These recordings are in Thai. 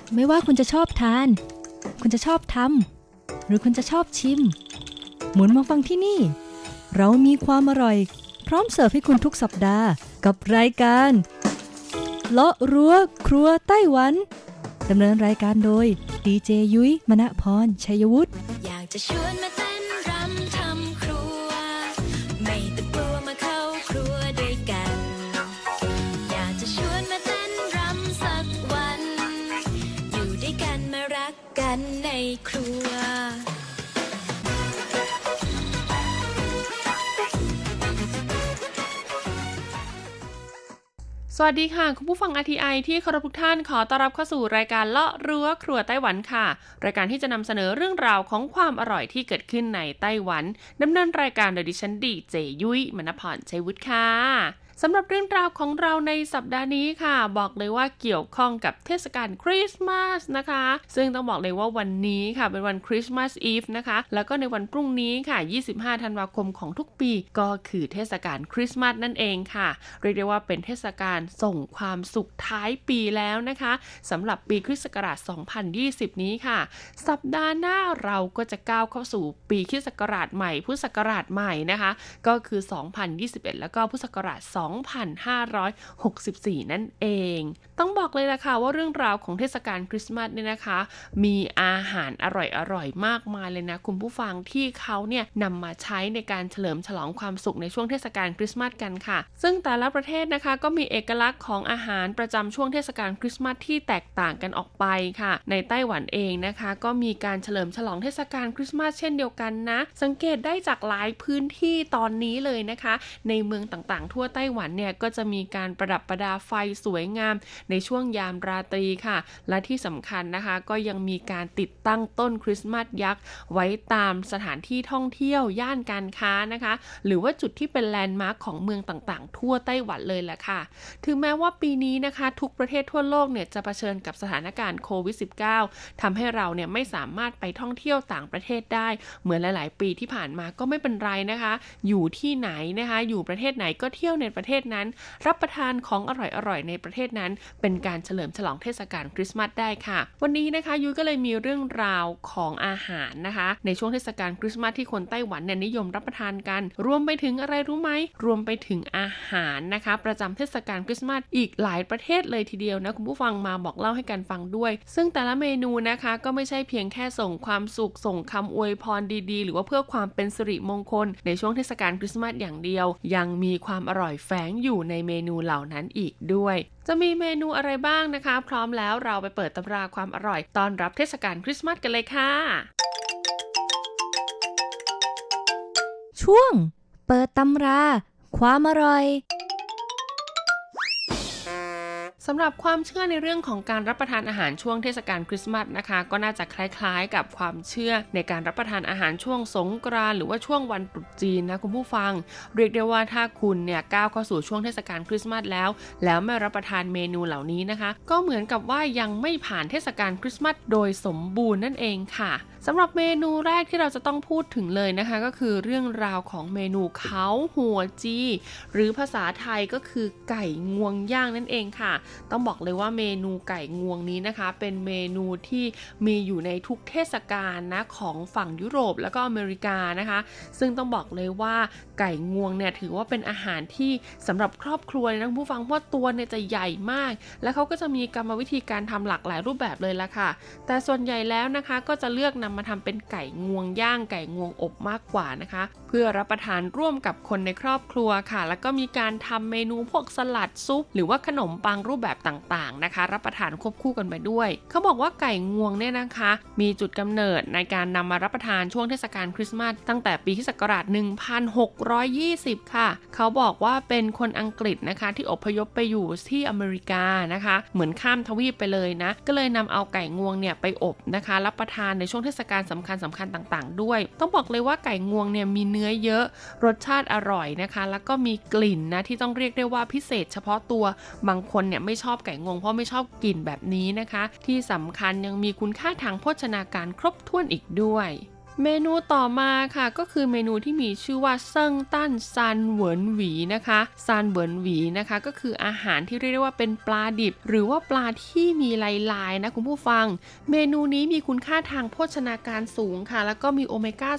ไม่ว่าคุณจะชอบทานคุณจะชอบทำหรือคุณจะชอบชิมหมุนมาฟังที่นี่เรามีความอร่อยพร้อมเสิร์ฟให้คุณทุกสัปดาห์กับรายการเลาะรั้วครัวไต้หวันดำเนินรายการโดยดีเจยุ้ยมณพรชัยวุฒิอยากจะชวนมาเต้นรำทำครัวไม่ต้องกลัวมาเข้าครัวด้วยกันอยากจะชวนมาเต้นรำสักวันอยู่ด้วยกันมารักกันในครัวสวัสดีค่ะคุณผู้ฟัง RTI ที่เคารพทุกท่านขอต้อนรับเข้าสู่รายการเลาะรั้วครัวไต้หวันค่ะรายการที่จะนำเสนอเรื่องราวของความอร่อยที่เกิดขึ้นในไต้หวันดำเนินรายการโดยดิฉันดีเจยุ้ยมณพรชัยวุฒิค่ะสำหรับเรื่องราวของเราในสัปดาห์นี้ค่ะบอกเลยว่าเกี่ยวข้องกับเทศกาลคริสต์มาสนะคะซึ่งต้องบอกเลยว่าวันนี้ค่ะเป็นวันคริสต์มาสอีฟนะคะแล้วก็ในวันพรุ่งนี้ค่ะ25ธันวาคมของทุกปีก็คือเทศกาลคริสต์มาสนั่นเองค่ะเรียกได้ว่าเป็นเทศกาลส่งความสุขท้ายปีแล้วนะคะสำหรับปีคริสต์ศักราช2020นี้ค่ะสัปดาห์หน้าเราก็จะก้าวเข้าสู่ปีคริสต์ศักราชใหม่พุทธศักราชใหม่นะคะก็คือ2021แล้วก็พุทธศักราช2564นั่นเองต้องบอกเลยล่ะค่ะว่าเรื่องราวของเทศกาลคริสต์มาสเนี่ยนะคะมีอาหารอร่อยๆมากมายเลยนะคุณผู้ฟังที่เขาเนี่ยนำมาใช้ในการเฉลิมฉลองความสุขในช่วงเทศกาลคริสต์มาสกันค่ะซึ่งแต่ละประเทศนะคะก็มีเอกลักษณ์ของอาหารประจำช่วงเทศกาลคริสต์มาสที่แตกต่างกันออกไปค่ะในไต้หวันเองนะคะก็มีการเฉลิมฉลองเทศกาลคริสต์มาสเช่นเดียวกันนะสังเกตได้จากหลายพื้นที่ตอนนี้เลยนะคะในเมืองต่างๆทั่วไต้หวันเนี่ยก็จะมีการประดับประดาไฟสวยงามในช่วงยามราตรีค่ะและที่สำคัญนะคะก็ยังมีการติดตั้งต้นคริสต์มาสยักษ์ไว้ตามสถานที่ท่องเที่ยวย่านการค้านะคะหรือว่าจุดที่เป็นแลนด์มาร์คของเมืองต่างๆทั่วไต้หวันเลยแหละค่ะถึงแม้ว่าปีนี้นะคะทุกประเทศทั่วโลกเนี่ยจะเผชิญกับสถานการณ์โควิด -19 ทำให้เราเนี่ยไม่สามารถไปท่องเที่ยวต่างประเทศได้เหมือนหลายๆปีที่ผ่านมาก็ไม่เป็นไรนะคะอยู่ที่ไหนนะคะอยู่ประเทศไหนก็เที่ยวในประเทศนั้นรับประทานของอร่อยๆในประเทศนั้นเป็นการเฉลิมฉลองเทศกาลคริสต์มาสได้ค่ะวันนี้นะคะยุ้ยก็เลยมีเรื่องราวของอาหารนะคะในช่วงเทศกาลคริสต์มาสที่คนไต้หวันเนี่ยนิยมรับประทานกันรวมไปถึงอะไรรู้ไหมรวมไปถึงอาหารนะคะประจำเทศกาลคริสต์มาสอีกหลายประเทศเลยทีเดียวนะคุณผู้ฟังมาบอกเล่าให้กันฟังด้วยซึ่งแต่ละเมนูนะคะก็ไม่ใช่เพียงแค่ส่งความสุขส่งคำอวยพรดีๆหรือว่าเพื่อความเป็นสิริมงคลในช่วงเทศกาลคริสต์มาสอย่างเดียวยังมีความอร่อยแฝงอยู่ในเมนูเหล่านั้นอีกด้วยจะมีเมนูอะไรบ้างนะคะพร้อมแล้วเราไปเปิดตำราความอร่อยต้อนรับเทศกาลคริสต์มาสกันเลยค่ะช่วงเปิดตำราความอร่อยสำหรับความเชื่อในเรื่องของการรับประทานอาหารช่วงเทศกาลคริสต์มาสนะคะก็น่าจะคล้ายๆกับความเชื่อในการรับประทานอาหารช่วงสงกรานต์หรือว่าช่วงวันตรุษจีนนะคุณผู้ฟังเรียกได้ว่าถ้าคุณเนี่ยก้าวเข้าสู่ช่วงเทศกาลคริสต์มาสแล้วไม่รับประทานเมนูเหล่านี้นะคะก็เหมือนกับว่ายังไม่ผ่านเทศกาลคริสต์มาสโดยสมบูรณ์นั่นเองค่ะสำหรับเมนูแรกที่เราจะต้องพูดถึงเลยนะคะก็คือเรื่องราวของเมนูเค้าหัวจีหรือภาษาไทยก็คือไก่งวงย่างนั่นเองค่ะต้องบอกเลยว่าเมนูไก่งวงนี้นะคะเป็นเมนูที่มีอยู่ในทุกเทศกาลนะของฝั่งยุโรปแล้วก็อเมริกานะคะซึ่งต้องบอกเลยว่าไก่งวงเนี่ยถือว่าเป็นอาหารที่สำหรับครอบครัวนะผู้ฟังเพราะตัวเนี่ยจะใหญ่มากและเขาก็จะมีกรรมวิธีการทำหลากหลายรูปแบบเลยละค่ะแต่ส่วนใหญ่แล้วนะคะก็จะเลือกนำมาทำเป็นไก่งวงย่างไก่งวงอบมากกว่านะคะเพื่อรับประทานร่วมกับคนในครอบครัวค่ะแล้วก็มีการทำเมนูพวกสลัดซุปหรือว่าขนมปังรูปแบบต่างๆนะคะรับประทานควบคู่กันไปด้วยเขาบอกว่าไก่งวงเนี่ยนะคะมีจุดกำเนิดในการนำมารับประทานช่วงเทศกาลคริสต์มาสตั้งแต่ปีค.ศ. 1620ค่ะเขาบอกว่าเป็นคนอังกฤษนะคะที่อพยพไปอยู่ที่อเมริกานะคะเหมือนข้ามทวีปไปเลยนะก็เลยนำเอาไก่งวงเนี่ยไปอบนะคะรับประทานในช่วงเทศกาลสำคัญต่างๆด้วยต้องบอกเลยว่าไก่งวงเนี่ยมีเนื้อเยอะรสชาติอร่อยนะคะแล้วก็มีกลิ่นนะที่ต้องเรียกได้ว่าพิเศษเฉพาะตัวบางคนเนี่ยไม่ชอบไก่งวงเพราะไม่ชอบกลิ่นแบบนี้นะคะที่สำคัญยังมีคุณค่าทางโภชนาการครบถ้วนอีกด้วยเมนูต่อมาค่ะก็คือเมนูที่มีชื่อว่าเซิ่งตั้นซันเหวินหวีนะคะซันเหวินหวีนะคะก็คืออาหารที่เรียกได้ว่าเป็นปลาดิบหรือว่าปลาที่มีลายๆนะคุณผู้ฟังเมนูนี้มีคุณค่าทางโภชนาการสูงค่ะแล้วก็มีโอเมก้า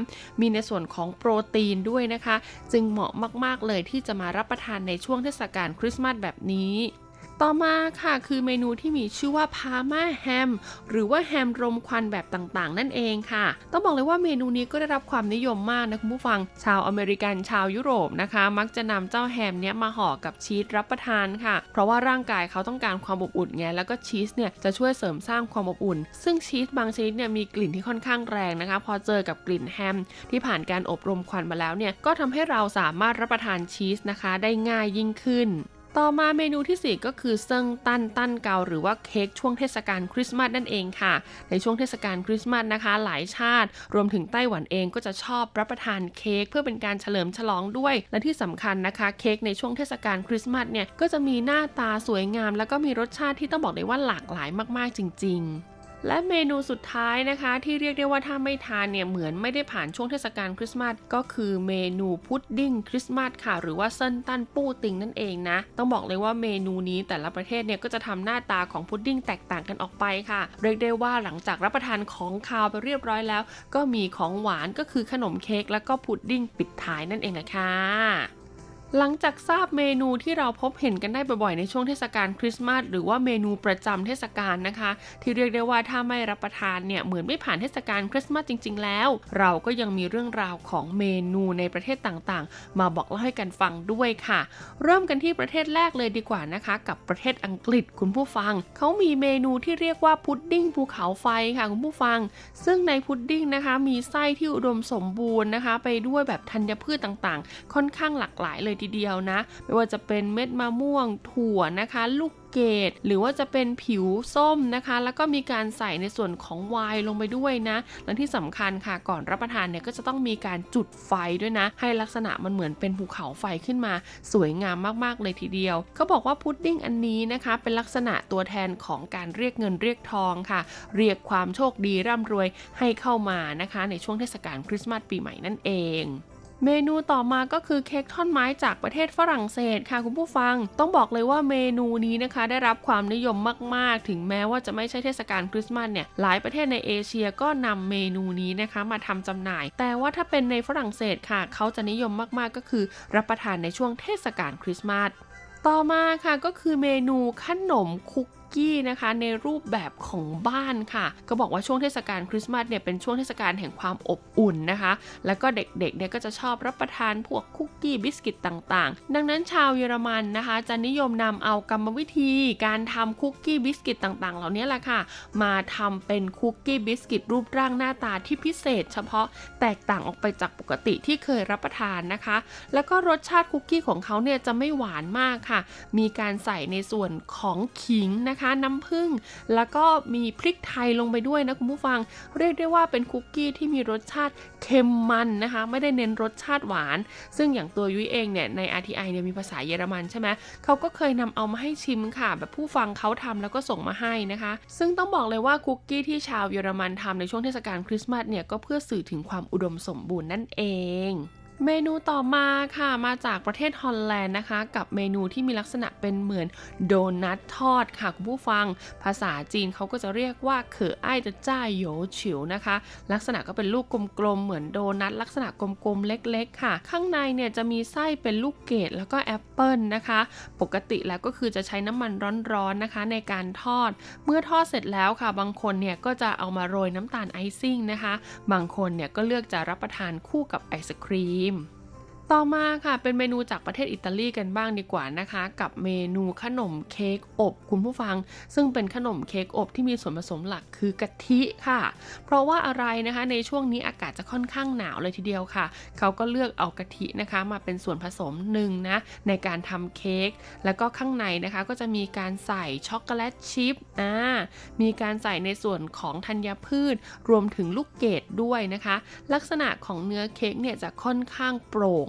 3มีในส่วนของโปรตีนด้วยนะคะจึงเหมาะมากๆเลยที่จะมารับประทานในช่วงเทศกาลคริสต์มาสแบบนี้ต่อมาค่ะคือเมนูที่มีชื่อว่าพาร์มาแฮมหรือว่าแฮมรมควันแบบต่างๆนั่นเองค่ะต้องบอกเลยว่าเมนูนี้ก็ได้รับความนิยมมากนะคุณผู้ฟังชาวอเมริกันชาวยุโรปนะคะมักจะนำเจ้าแฮมเนี้ยมาห่อกับชีสรับประทานค่ะเพราะว่าร่างกายเขาต้องการความอบอุ่นไงแล้วก็ชีสเนี่ยจะช่วยเสริมสร้างความอบอุ่นซึ่งชีสบางชนิดเนี่ยมีกลิ่นที่ค่อนข้างแรงนะคะพอเจอกับกลิ่นแฮมที่ผ่านการอบรมควันมาแล้วเนี่ยก็ทำให้เราสามารถรับประทานชีสนะคะได้ง่ายยิ่งขึ้นต่อมาเมนูที่4ก็คือเซิ่งตั้นเกาหรือว่าเค้กช่วงเทศกาลคริสต์มาสนั่นเองค่ะในช่วงเทศกาลคริสต์มาสนะคะหลายชาติรวมถึงไต้หวันเองก็จะชอบรับประทานเค้กเพื่อเป็นการเฉลิมฉลองด้วยและที่สำคัญนะคะเค้กในช่วงเทศกาลคริสต์มาสเนี่ยก็จะมีหน้าตาสวยงามแล้วก็มีรสชาติที่ต้องบอกเลยว่าหลากหลายมากๆจริงๆและเมนูสุดท้ายนะคะที่เรียกได้ว่าถ้าไม่ทานเนี่ยเหมือนไม่ได้ผ่านช่วงเทศกาลคริสต์มาสก็คือเมนูพุดดิ้งคริสต์มาสค่ะหรือว่าเซิ่นตั้นปู้ติงนั่นเองนะต้องบอกเลยว่าเมนูนี้แต่ละประเทศเนี่ยก็จะทำหน้าตาของพุดดิ้งแตกต่างกันออกไปค่ะเรียกได้ว่าหลังจากรับประทานของคาวไปเรียบร้อยแล้วก็มีของหวานก็คือขนมเค้กแล้วก็พุดดิ้งปิดท้ายนั่นเองแหละค่ะหลังจากทราบเมนูที่เราพบเห็นกันได้บ่อยๆในช่วงเทศกาลคริสต์มาสหรือว่าเมนูประจำเทศกาลนะคะที่เรียกได้ว่าถ้าไม่รับประทานเนี่ยเหมือนไม่ผ่านเทศกาลคริสต์มาสจริงๆแล้วเราก็ยังมีเรื่องราวของเมนูในประเทศต่างๆมาบอกเล่าให้กันฟังด้วยค่ะเริ่มกันที่ประเทศแรกเลยดีกว่านะคะกับประเทศอังกฤษคุณผู้ฟังเขามีเมนูที่เรียกว่าพุดดิ้งภูเขาไฟค่ะคุณผู้ฟังซึ่งในพุดดิ้งนะคะมีไส้ที่อุดมสมบูรณ์นะคะไปด้วยแบบธัญพืชต่างๆค่อนข้างหลากหลายเลยทีเดียวนะไม่ว่าจะเป็นเม็ดมะม่วงถั่วนะคะลูกเกดหรือว่าจะเป็นผิวส้มนะคะแล้วก็มีการใส่ในส่วนของไวน์ลงไปด้วยนะและที่สำคัญค่ะก่อนรับประทานเนี่ยก็จะต้องมีการจุดไฟด้วยนะให้ลักษณะมันเหมือนเป็นภูเขาไฟขึ้นมาสวยงามมากๆเลยทีเดียวเขาบอกว่าพุดดิ้งอันนี้นะคะเป็นลักษณะตัวแทนของการเรียกเงินเรียกทองค่ะเรียกความโชคดีร่ำรวยให้เข้ามานะคะในช่วงเทศกาลคริสต์มาสปีใหม่นั่นเองเมนูต่อมาก็คือเค้กท่อนไม้จากประเทศฝรั่งเศสค่ะคุณผู้ฟังต้องบอกเลยว่าเมนูนี้นะคะได้รับความนิยมมากๆถึงแม้ว่าจะไม่ใช่เทศกาลคริสต์มาสเนี่ยหลายประเทศในเอเชียก็นำเมนูนี้นะคะมาทำจำหน่ายแต่ว่าถ้าเป็นในฝรั่งเศสค่ะเขาจะนิยมมากๆก็คือรับประทานในช่วงเทศกาลคริสต์มาสต่อมาค่ะก็คือเมนูขนมคุกกี้นะคะในรูปแบบของบ้านค่ะก็บอกว่าช่วงเทศกาลคริสต์มาสเนี่ยเป็นช่วงเทศกาลแห่งความอบอุ่นนะคะแล้วก็เด็กๆเนี่ยก็จะชอบรับประทานพวกคุกกี้บิสกิตต่างๆดังนั้นชาวเยอรมันนะคะจะนิยมนำเอากรรมวิธีการทำคุกกี้บิสกิตต่างๆเหล่านี้แหละค่ะมาทำเป็นคุกกี้บิสกิตรูปร่างหน้าตาที่พิเศษเฉพาะแตกต่างออกไปจากปกติที่เคยรับประทานนะคะแล้วก็รสชาติคุกกี้ของเขาเนี่ยจะไม่หวานมากค่ะมีการใส่ในส่วนของขิงนะคะน้ำผึ้งแล้วก็มีพริกไทยลงไปด้วยนะคุณผู้ฟังเรียกได้ว่าเป็นคุกกี้ที่มีรสชาติเค็มมันนะคะไม่ได้เน้นรสชาติหวานซึ่งอย่างตัวยุ้ยเองเนี่ยใน RTI เนี่ยมีภาษาเยอรมันใช่ไหมเขาก็เคยนำเอามาให้ชิมค่ะแบบผู้ฟังเขาทำแล้วก็ส่งมาให้นะคะซึ่งต้องบอกเลยว่าคุกกี้ที่ชาวเยอรมันทำในช่วงเทศกาลคริสต์มาสเนี่ยก็เพื่อสื่อถึงความอุดมสมบูรณ์นั่นเองเมนูต่อมาค่ะมาจากประเทศฮอลแลนด์นะคะกับเมนูที่มีลักษณะเป็นเหมือนโดนัททอดค่ะคุณผู้ฟังภาษาจีนเขาก็จะเรียกว่าเขออ้ายจะจ้าโหยวฉิวนะคะลักษณะก็เป็นลูกกลมๆเหมือนโดนัทลักษณะกลมๆเล็กๆค่ะข้างในเนี่ยจะมีไส้เป็นลูกเกดแล้วก็แอปเปิลนะคะปกติแล้วก็คือจะใช้น้ำมันร้อนๆนะคะในการทอดเมื่อทอดเสร็จแล้วค่ะบางคนเนี่ยก็จะเอามาโรยน้ำตาลไอซิ่งนะคะบางคนเนี่ยก็เลือกจะรับประทานคู่กับไอศกรีมต่อมาค่ะเป็นเมนูจากประเทศอิตาลีกันบ้างดีกว่านะคะกับเมนูขนมเค้กอบคุณผู้ฟังซึ่งเป็นขนมเค้กอบที่มีส่วนผสมหลักคือกะทิค่ะเพราะว่าอะไรนะคะในช่วงนี้อากาศจะค่อนข้างหนาวเลยทีเดียวค่ะเขาก็เลือกเอากะทินะคะมาเป็นส่วนผสมหนึ่งนะในการทำเค้กแล้วก็ข้างในนะคะก็จะมีการใส่ช็อกโกแลตชิพมีการใส่ในส่วนของธัญพืชรวมถึงลูกเกดด้วยนะคะลักษณะของเนื้อเค้กเนี่ยจะค่อนข้างโปร่ง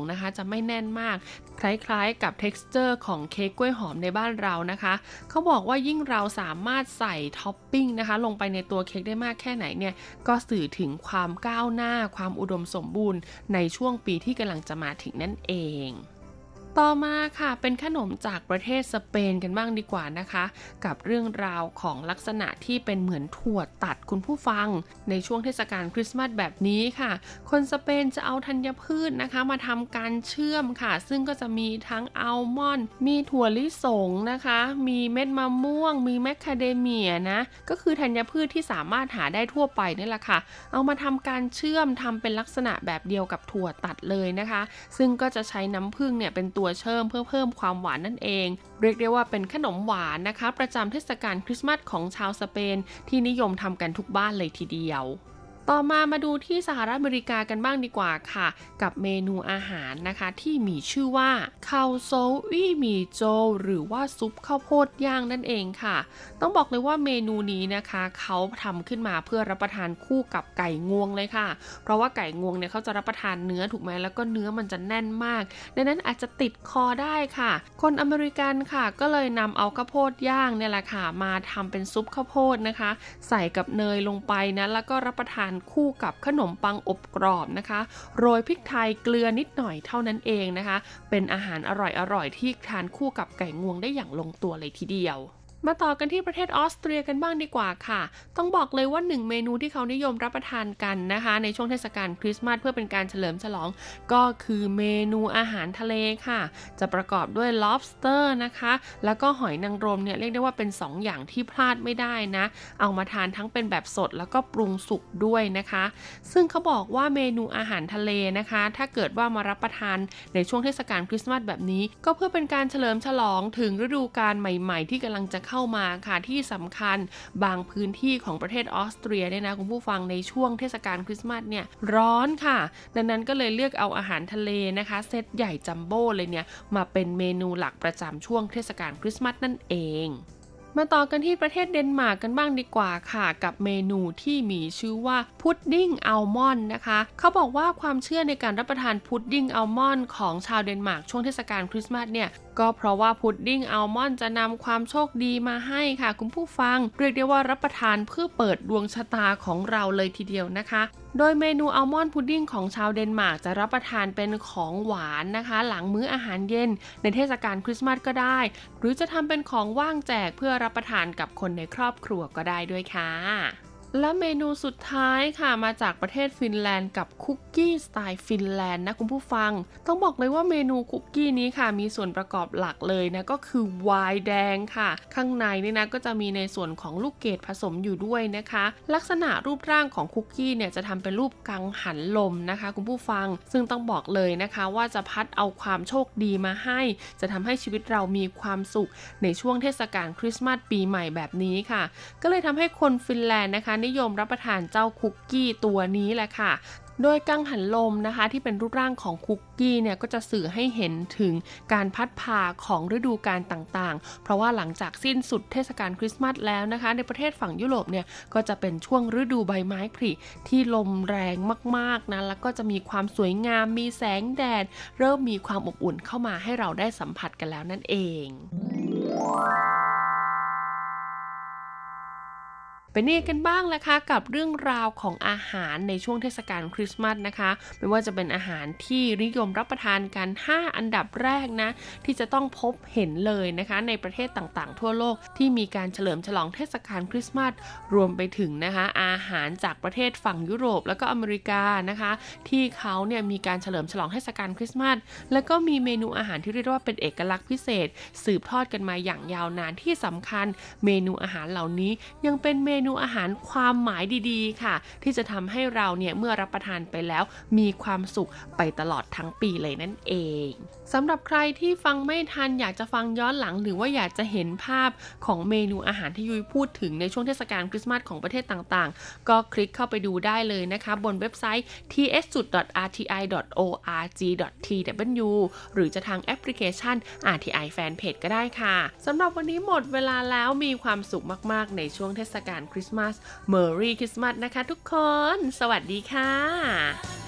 นะคะจะไม่แน่นมากคล้ายๆกับ texture ของเค้กกล้วยหอมในบ้านเรานะคะเขาบอกว่ายิ่งเราสามารถใส่ท็อปปิ้งนะคะลงไปในตัวเค้กได้มากแค่ไหนเนี่ยก็สื่อถึงความก้าวหน้าความอุดมสมบูรณ์ในช่วงปีที่กำลังจะมาถึงนั่นเองต่อมาค่ะเป็นขนมจากประเทศสเปนกันบ้างดีกว่านะคะกับเรื่องราวของลักษณะที่เป็นเหมือนถั่วตัดคุณผู้ฟังในช่วงเทศกาลคริสต์มาสแบบนี้ค่ะคนสเปนจะเอาธัญพืชนะคะมาทำการเชื่อมค่ะซึ่งก็จะมีทั้งอัลมอนด์มีถั่วลิสงนะคะมีเม็ดมะม่วงมีแมคคาเดเมียนะก็คือธัญพืชที่สามารถหาได้ทั่วไปนี่แหละค่ะเอามาทำการเชื่อมทำเป็นลักษณะแบบเดียวกับถั่วตัดเลยนะคะซึ่งก็จะใช้น้ำผึ้งเนี่ยเป็นตัวเชื่อมเพื่อเพิ่มความหวานนั่นเองเรียกได้ว่าเป็นขนมหวานนะคะประจำเทศกาลคริสต์มาสของชาวสเปนที่นิยมทำกันทุกบ้านเลยทีเดียวต่อมาดูที่สหรัฐอเมริกากันบ้างดีกว่าค่ะกับเมนูอาหารนะคะที่มีชื่อว่าคาวโซอี้หมี่โจหรือว่าซุปข้าวโพดย่างนั่นเองค่ะต้องบอกเลยว่าเมนูนี้นะคะเขาทำขึ้นมาเพื่อรับประทานคู่กับไก่งวงเลยค่ะเพราะว่าไก่งวงเนี่ยเขาจะรับประทานเนื้อถูกไหมแล้วก็เนื้อมันจะแน่นมากดังนั้นอาจจะติดคอได้ค่ะคนอเมริกันค่ะก็เลยนำเอาข้าวโพดย่างเนี่ยแหละค่ะมาทำเป็นซุปข้าวโพดนะคะใส่กับเนยลงไปนะแล้วก็รับประทานคู่กับขนมปังอบกรอบนะคะโรยพริกไทยเกลือนิดหน่อยเท่านั้นเองนะคะเป็นอาหารอร่อยที่ทานคู่กับไก่งวงได้อย่างลงตัวเลยทีเดียวมาต่อกันที่ประเทศออสเตรียกันบ้างดีกว่าค่ะต้องบอกเลยว่า1เมนูที่เขานิยมรับประทานกันนะคะในช่วงเทศกาลคริสต์มาสเพื่อเป็นการเฉลิมฉลองก็คือเมนูอาหารทะเลค่ะจะประกอบด้วย lobster นะคะแล้วก็หอยนางรมเนี่ยเรียกได้ว่าเป็น2อย่างที่พลาดไม่ได้นะเอามาทานทั้งเป็นแบบสดแล้วก็ปรุงสุกด้วยนะคะซึ่งเขาบอกว่าเมนูอาหารทะเลนะคะถ้าเกิดว่ามารับประทานในช่วงเทศกาลคริสต์มาสแบบนี้ก็เพื่อเป็นการเฉลิมฉลองถึงฤดูกาลใหม่ๆที่กำลังจะเข้ามาค่ะที่สำคัญบางพื้นที่ของประเทศออสเตรียเนี่ยนะคุณผู้ฟังในช่วงเทศกาลคริสต์มาสเนี่ยร้อนค่ะดังนั้นก็เลยเลือกเอาอาหารทะเลนะคะเซตใหญ่จัมโบ้เลยเนี่ยมาเป็นเมนูหลักประจำช่วงเทศกาลคริสต์มาสนั่นเองมาต่อกันที่ประเทศเดนมาร์กกันบ้างดีกว่าค่ะกับเมนูที่มีชื่อว่าพุดดิ้งอัลมอนด์นะคะเขาบอกว่าความเชื่อในการรับประทานพุดดิ้งอัลมอนด์ของชาวเดนมาร์กช่วงเทศกาลคริสต์มาสเนี่ยก็เพราะว่าพุดดิ้งอัลมอนด์จะนำความโชคดีมาให้ค่ะคุณผู้ฟังเรียกได้ว่ารับประทานเพื่อเปิดดวงชะตาของเราเลยทีเดียวนะคะโดยเมนูอัลมอนด์พุดดิ้งของชาวเดนมาร์กจะรับประทานเป็นของหวานนะคะหลังมื้ออาหารเย็นในเทศกาลคริสต์มาสก็ได้หรือจะทำเป็นของว่างแจกเพื่อรับประทานกับคนในครอบครัวก็ได้ด้วยค่ะและเมนูสุดท้ายค่ะมาจากประเทศฟินแลนด์กับคุกกี้สไตล์ฟินแลนด์นะคุณผู้ฟังต้องบอกเลยว่าเมนูคุกกี้นี้ค่ะมีส่วนประกอบหลักเลยนะก็คือไวน์แดงค่ะข้างในนี่นะก็จะมีในส่วนของลูกเกดผสมอยู่ด้วยนะคะลักษณะรูปร่างของคุกกี้เนี่ยจะทำเป็นรูปกังหันลมนะคะคุณผู้ฟังซึ่งต้องบอกเลยนะคะว่าจะพัดเอาความโชคดีมาให้จะทำให้ชีวิตเรามีความสุขในช่วงเทศกาลคริสต์มาสปีใหม่แบบนี้ค่ะก็เลยทำให้คนฟินแลนด์นะคะนิยมรับประทานเจ้าคุกกี้ตัวนี้แหละค่ะโดยกังหันลมนะคะที่เป็นรูปร่างของคุกกี้เนี่ยก็จะสื่อให้เห็นถึงการพัดพาของฤดูกาลต่างๆเพราะว่าหลังจากสิ้นสุดเทศกาลคริสต์มาสแล้วนะคะในประเทศฝั่งยุโรปเนี่ยก็จะเป็นช่วงฤดูใบไม้ผลิที่ลมแรงมากๆนะแล้วก็จะมีความสวยงามมีแสงแดดเริ่มมีความอบอุ่นเข้ามาให้เราได้สัมผัสกันแล้วนั่นเองเป็นนี่กันบ้างแล้วค่ะกับเรื่องราวของอาหารในช่วงเทศกาลคริสต์มาสนะคะไม่ว่าจะเป็นอาหารที่นิยมรับประทานกัน5อันดับแรกนะที่จะต้องพบเห็นเลยนะคะในประเทศต่างๆทั่วโลกที่มีการเฉลิมฉลองเทศกาลคริสต์มาสรวมไปถึงนะคะอาหารจากประเทศฝั่งยุโรปแล้วก็อเมริกานะคะที่เขาเนี่ยมีการเฉลิมฉลองเทศกาลคริสต์มาสแล้วก็มีเมนูอาหารที่เรียกว่าเป็นเอกลักษณ์พิเศษสืบทอดกันมาอย่างยาวนานที่สำคัญเมนูอาหารเหล่านี้ยังเป็นเมนูอาหารความหมายดีๆค่ะที่จะทำให้เราเนี่ยเมื่อรับประทานไปแล้วมีความสุขไปตลอดทั้งปีเลยนั่นเองสำหรับใครที่ฟังไม่ทันอยากจะฟังย้อนหลังหรือว่าอยากจะเห็นภาพของเมนูอาหารที่ยุ้ยพูดถึงในช่วงเทศกาลคริสต์มาสของประเทศต่างๆก็คลิกเข้าไปดูได้เลยนะคะบนเว็บไซต์ ts.rti.org.tw หรือจะทางแอปพลิเคชัน RTI Fanpage ก็ได้ค่ะสำหรับวันนี้หมดเวลาแล้วมีความสุขมากๆในช่วงเทศกาลคริสต์มาสMerry Christmas นะคะทุกคนสวัสดีค่ะ